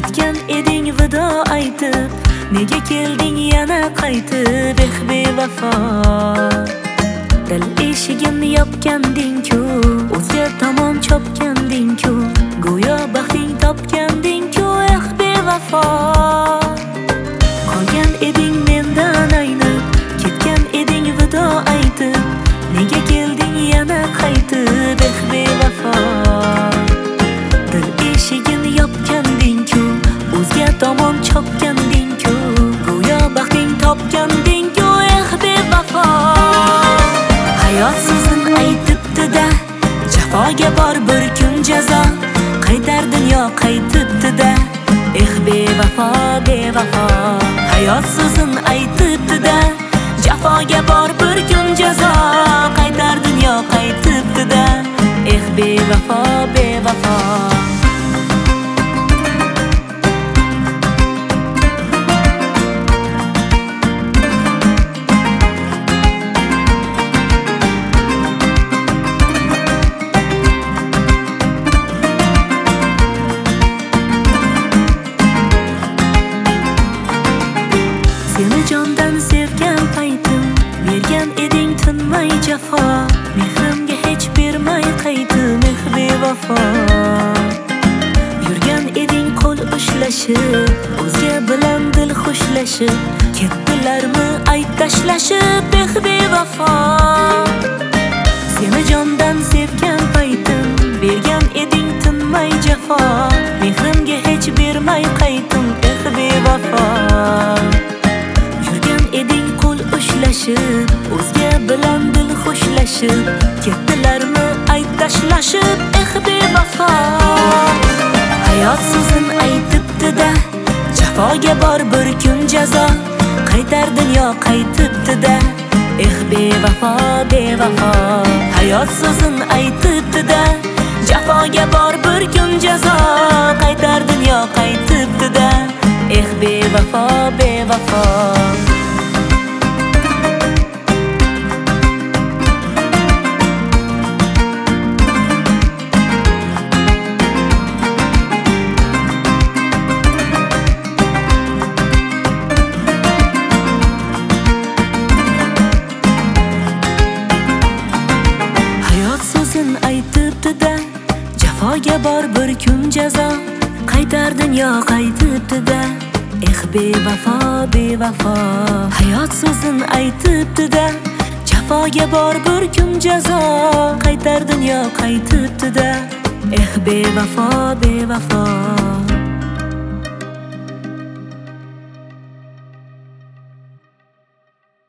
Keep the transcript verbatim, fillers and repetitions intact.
Ketgan eding vido aytib, nega kelding yana qaytib? Eh bevafo, dil eshigimni yopganding-ku, o'zga tomon chopganding-ku, go'yo baxting topganding-ku. Eh bevafo, qolgan eding mendan aynib, ketgan eding vido aytib, nega kelding yana qaytib? Eh bevafo, dil eshigini yopganding-ku, o'zga tomon chopganding-ku, go'yo baxting topganding-ku. Eh bevafo, hayot so'zin aytibdi-da, jafoga bor bir kun jazo, qaytar dunyo qaytibdi-da. Eh bevafo, bevafo, hayot so'zin aytibdi-da, jafoga bor bir kun jazo, qaytar dunyo qaytibdi-da. Eh bevafo, bevafo. Seni jondan sevgan paytim, bergan eding tinmay jafo, mehrimga hech bermay qaytib. Eh bevafo, yurgan eding qo'l ushlashib, o'zga bilan dil xushlashib, ketdilarmi ayt tashlashib? Eh bevafo, seni jondan sevgan paytim, bergan eding tinmay jafo, mehrimga hech bermay qaytdim. Eh bevafo, eding qo'l ushlashib, o'zga bilan dil xushlashib, ketdilarmi ayt tashlashib? Eh bevafo, hayot so'zin aytibdi-da, jafoga bor bir kun jazo, qaytar dunyo qaytibdi-da. Eh bevafo, bevafo, hayot so'zin aytibdi-da, jafoga bor bir kun jazo, qaytar dunyo qaytibdi-da. Eh bevafo, bevafo. Aytibdi-da, jafoga bor bir kun jazo, qaytar dunyo qaytibdi-da. Eh bevafo, bevafo, hayot so'zin aytibdi-da, jafoga bor bir kun jazo, qaytar dunyo qaytibdi-da. Eh bevafo, bevafo.